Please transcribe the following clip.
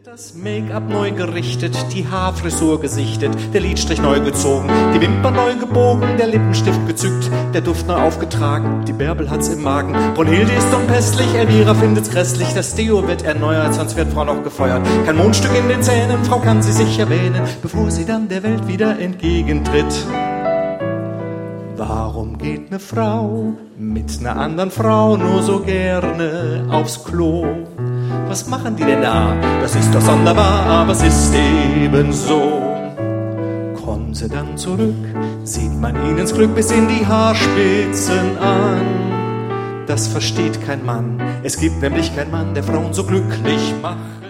Das Make-up neu gerichtet, die Haarfrisur gesichtet, der Lidstrich neu gezogen, die Wimpern neu gebogen, der Lippenstift gezückt, der Duft neu aufgetragen, die Bärbel hat's im Magen. Brunhilde ist unpässlich, Elvira findet's grässlich, das Deo wird erneuert, sonst wird Frau noch gefeuert. Kein Mundstück in den Zähnen, Frau kann sie sich erwähnen, bevor sie dann der Welt wieder entgegentritt. Warum geht ne Frau mit ner anderen Frau nur so gerne aufs Klo? Was machen die denn da? Das ist doch sonderbar, aber es ist eben so. Kommen sie dann zurück, sieht man ihnen das Glück bis in die Haarspitzen an. Das versteht kein Mann, es gibt nämlich keinen Mann, der Frauen so glücklich macht.